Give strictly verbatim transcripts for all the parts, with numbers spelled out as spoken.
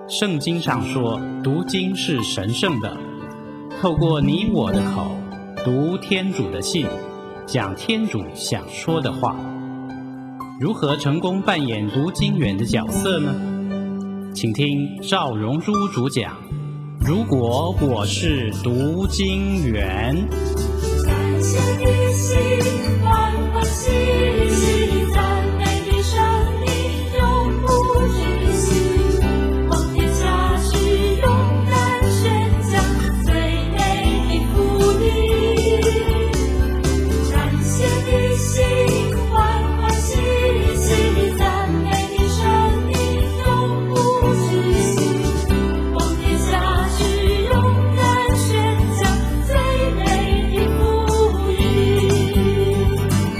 圣经上说，读经是神圣的。透过你我的口，读天主的信，讲天主想说的话。如何成功扮演读经员的角色呢？请听赵荣珠主讲。如果我是读经员。 感谢你心，欢欢喜喜，赞美的生命永不止息。往天下去，勇敢宣讲最美的福音。感谢你心，欢欢喜喜，赞美的生命永不止息。往天下去，勇敢宣讲最美的福音。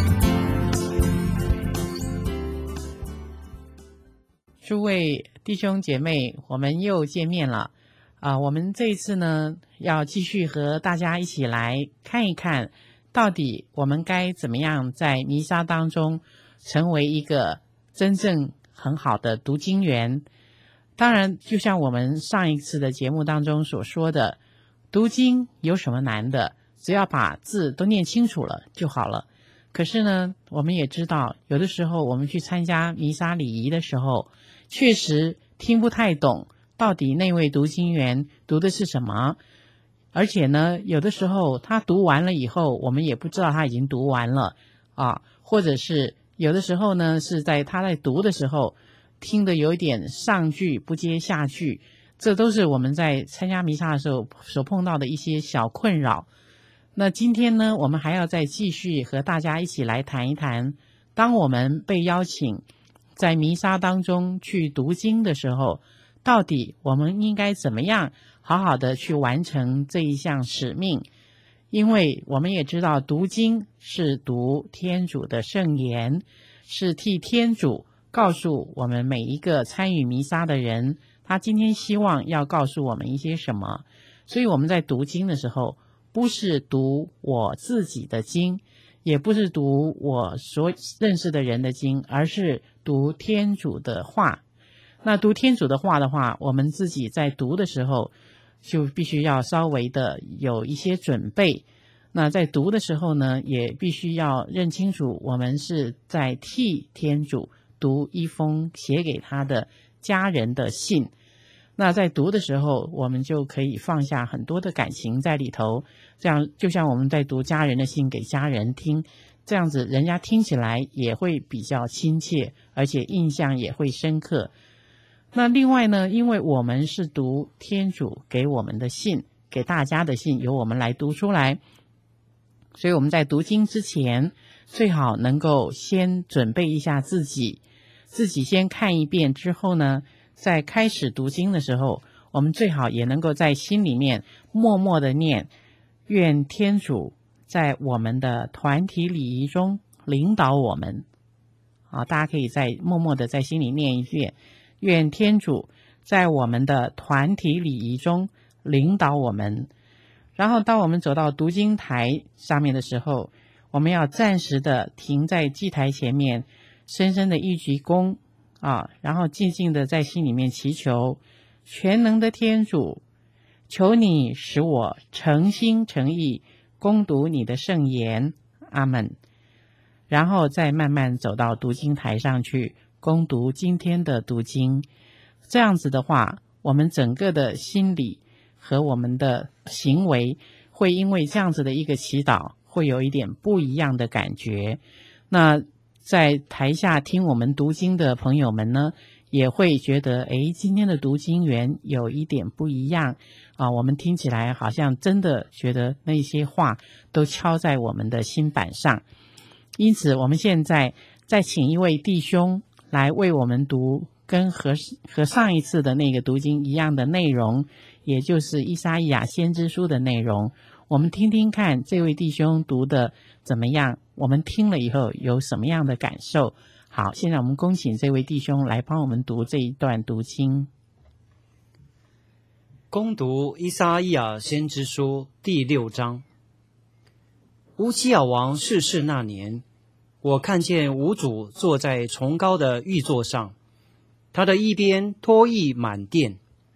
诸位弟兄姐妹，我们又见面了啊、我们这一次呢，要继续和大家一起来看一看，到底我们该怎么样在弥撒当中成为一个真正很好的读经员。当然，就像我们上一次的节目当中所说的，读经有什么难的？只要把字都念清楚了就好了。可是呢，我们也知道，有的时候我们去参加弥撒礼仪的时候，确实听不太懂到底那位读经员读的是什么，而且呢，有的时候他读完了以后，我们也不知道他已经读完了啊，或者是有的时候呢，是在他在读的时候听得有一点上句不接下句，这都是我们在参加弥撒的时候所碰到的一些小困扰。那今天呢，我们还要再继续和大家一起来谈一谈，当我们被邀请在弥撒当中去读经的时候，到底我们应该怎么样好好的去完成这一项使命。因为我们也知道，读经是读天主的圣言，是替天主告诉我们每一个参与弥撒的人，他今天希望要告诉我们一些什么。所以我们在读经的时候，不是读我自己的经，也不是读我所认识的人的经，而是读天主的话。那读天主的话的话，我们自己在读的时候就必须要稍微的有一些准备。那在读的时候呢，也必须要认清楚，我们是在替天主读一封写给他的家人的信。那在读的时候，我们就可以放下很多的感情在里头，这样就像我们在读家人的信给家人听，这样子人家听起来也会比较亲切，而且印象也会深刻。那另外呢，因为我们是读天主给我们的信，给大家的信由我们来读出来，所以我们在读经之前最好能够先准备一下自己，自己先看一遍之后呢，在开始读经的时候，我们最好也能够在心里面默默的念，愿天主在我们的团体礼仪中领导我们。啊，大家可以在默默的在心里念一遍，愿天主在我们的团体礼仪中领导我们。然后当我们走到读经台上面的时候，我们要暂时的停在祭台前面，深深的一鞠躬啊，然后静静的在心里面祈求，全能的天主，求你使我诚心诚意恭读你的圣言，阿们。然后再慢慢走到读经台上去恭读今天的读经。这样子的话，我们整个的心理和我们的行为会因为这样子的一个祈祷会有一点不一样的感觉。那在台下听我们读经的朋友们呢，也会觉得诶，今天的读经员有一点不一样啊，我们听起来好像真的觉得那些话都敲在我们的心板上。因此我们现在再请一位弟兄来为我们读跟和和上一次的那个读经一样的内容，也就是依撒意亚先知书的内容。我们听听看这位弟兄读的怎么样，我们听了以后有什么样的感受。好，现在我们恭请这位弟兄来帮我们读这一段读经。 恭读依撒意亚先知书第六章。乌西雅王逝世那年，我看见吾主坐在崇高的玉座上，他的一边托翼满殿，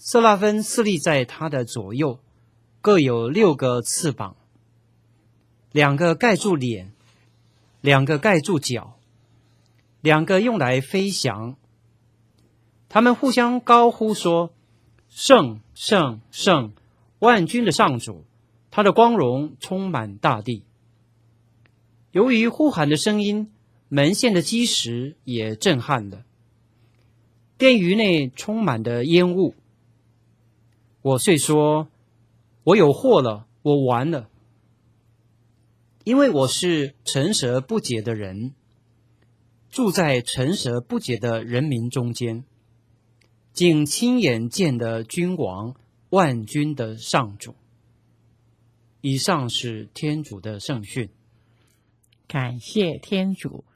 色拉芬侍立在他的左右，各有六个翅膀，两个盖住脸，两个盖住脚，两个用来飞翔。他们互相高呼说：圣圣圣，万军的上主，他的光荣充满大地。由于呼喊的声音，门线的基石也震撼了，殿宇内充满了烟雾。我遂说：我有祸了，我完了，因为我是诚实不洁的人，住在诚实不洁的人民中间，竟亲眼见的君王，万军的上主。以上是天主的圣训。 感谢天主。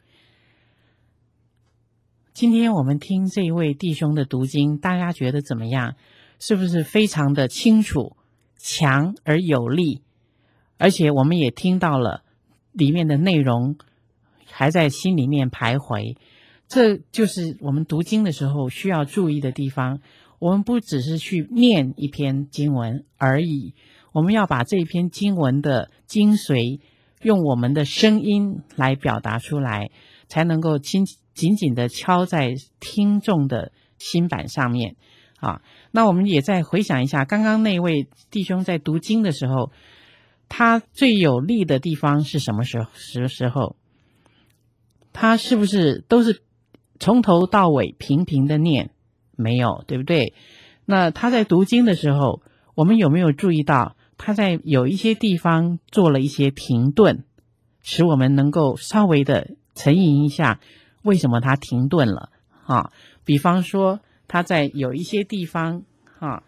今天我们听这位弟兄的读经，大家觉得怎么样？是不是非常的清楚、强而有力？而且我们也听到了里面的内容，还在心里面徘徊。这就是我们读经的时候需要注意的地方。我们不只是去念一篇经文而已，我们要把这篇经文的精髓用我们的声音来表达出来，才能够紧紧紧的敲在听众的心板上面啊。那我们也再回想一下，刚刚那位弟兄在读经的时候，他最有力的地方是什么时候时时候？他是不是都是从头到尾平平的念？没有，对不对？那他在读经的时候，我们有没有注意到他在有一些地方做了一些停顿，使我们能够稍微的沉吟一下，为什么他停顿了啊？比方说他在有一些地方啊，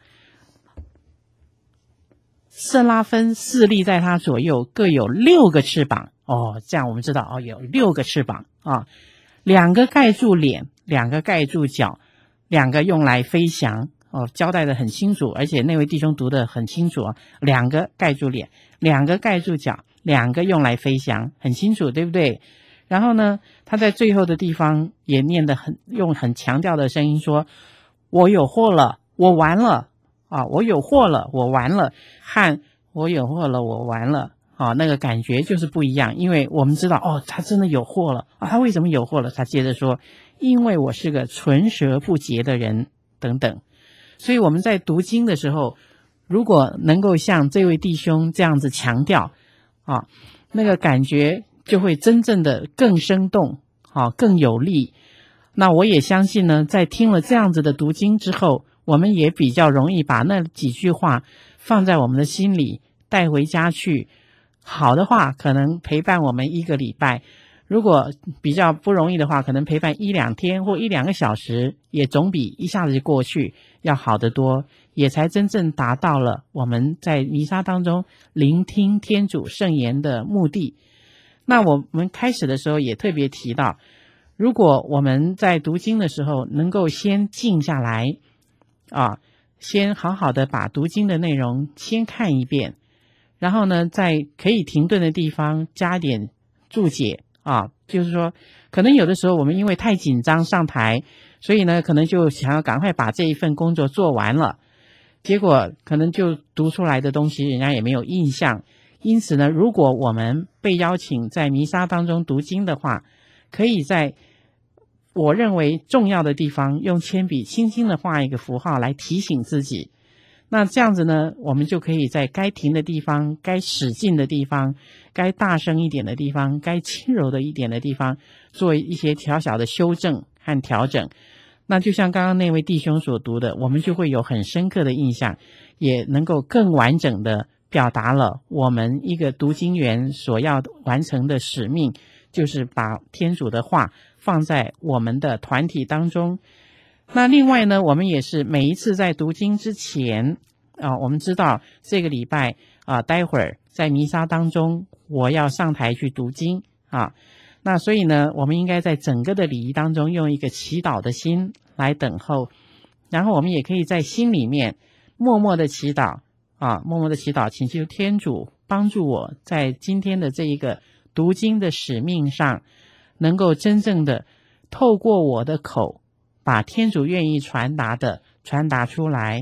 色拉芬侍立在他左右，各有六个翅膀。哦，这样我们知道哦，有六个翅膀啊，两个盖住脸，两个盖住脚，两个用来飞翔。哦，交代的很清楚，而且那位弟兄读的很清楚啊，两个盖住脸，两个盖住脚，两个用来飞翔，很清楚，对不对？然后呢，他在最后的地方也念得很，用很强调的声音说：我有祸了，我完了啊！我有祸了，我完了，和我有祸了，我完了啊，那个感觉就是不一样。因为我们知道，哦，他真的有祸了啊！他为什么有祸了？他接着说：因为我是个唇舌不洁的人，等等。所以我们在读经的时候，如果能够像这位弟兄这样子强调啊，那个感觉就会真正的更生动啊，更有力。那我也相信呢，在听了这样子的读经之后，我们也比较容易把那几句话放在我们的心里，带回家去。好的话可能陪伴我们一个礼拜，如果比较不容易的话，可能陪伴一两天或一两个小时，也总比一下子就过去要好得多，也才真正达到了我们在弥撒当中聆听天主圣言的目的。那我们开始的时候也特别提到，如果我们在读经的时候能够先静下来啊，先好好的把读经的内容先看一遍，然后呢，在可以停顿的地方加点注解啊，就是说可能有的时候我们因为太紧张上台，所以呢可能就想要赶快把这一份工作做完了，结果可能就读出来的东西人家也没有印象。因此呢，如果我们被邀请在弥撒当中读经的话，可以在我认为重要的地方用铅笔轻轻的画一个符号来提醒自己。那这样子呢，我们就可以在该停的地方，该使劲的地方，该大声一点的地方，该轻柔的一点的地方，做一些小小的修正和调整。那就像刚刚那位弟兄所读的，我们就会有很深刻的印象，也能够更完整的表达了我们一个读经员所要完成的使命，就是把天主的话放在我们的团体当中。那另外呢，我们也是每一次在读经之前啊，我们知道这个礼拜啊，待会儿在弥撒当中我要上台去读经啊，那所以呢，我们应该在整个的礼仪当中用一个祈祷的心来等候，然后我们也可以在心里面默默的祈祷啊，默默的祈祷，请求天主帮助我在今天的这一个读经的使命上，能够真正的透过我的口把天主愿意传达的传达出来。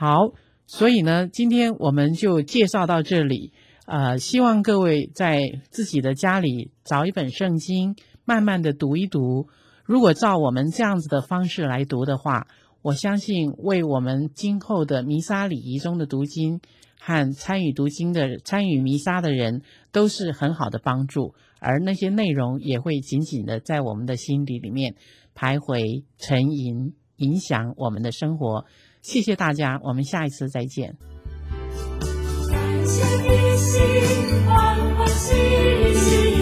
好，所以呢，今天我们就介绍到这里。呃，希望各位在自己的家里找一本圣经，慢慢的读一读。如果照我们这样子的方式来读的话，我相信为我们今后的弥撒礼仪中的读经和参与读经的参与弥撒的人都是很好的帮助，而那些内容也会紧紧的在我们的心底里面徘徊沉吟，影响我们的生活。谢谢大家，我们下一次再见。 感谢你心欢欢喜喜